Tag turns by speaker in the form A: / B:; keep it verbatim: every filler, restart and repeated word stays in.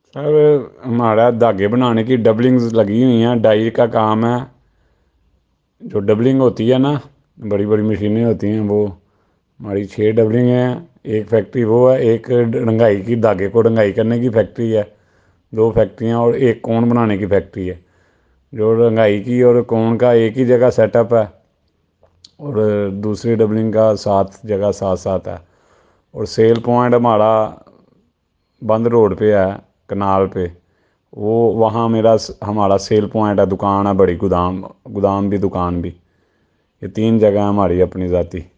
A: Sir हमारा धागे बनाने की डबलिंग्स लगी हुई हैं, डाई का काम है। जो डबलिंग होती है ना, बड़ी बड़ी मशीनें होती हैं, वो हमारी छः डबलिंग हैं। एक फैक्ट्री वो है, एक रंगाई की, धागे को रंगाई करने की फैक्ट्री है। दो फैक्ट्रियाँ, और एक कोन बनाने की फैक्ट्री है। जो रंगाई की और कोन का एक ही जगह सेटअप है, और दूसरी डबलिंग का सात जगह साथ साथ है। और सेल पॉइंट हमारा बंद रोड पे है, कनाल पे। वो वहाँ मेरा हमारा सेल पॉइंट है, दुकान है बड़ी, गोदाम गोदाम भी दुकान भी। ये तीन जगह है हमारी अपनी ज़ाती।